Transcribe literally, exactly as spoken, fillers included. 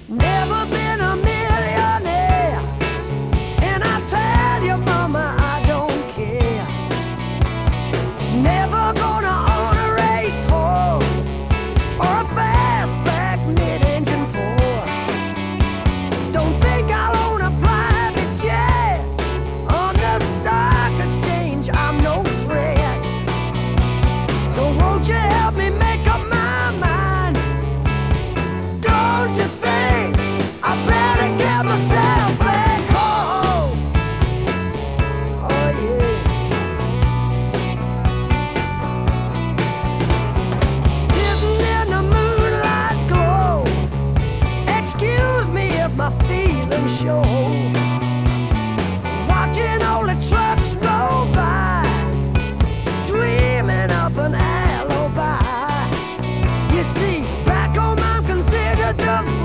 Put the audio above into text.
Never been a millionaire, and I tell you, mama, I don't care. Never gonna own a racehorse or a fastback mid-engine Porsche. Don't think I'll own a private jet. On the stock exchange, I'm no threat. So won't you help me make up my mind? Don't you think I better get myself back home? Oh yeah. Sitting in the moonlight glow. Excuse me if my feelings show.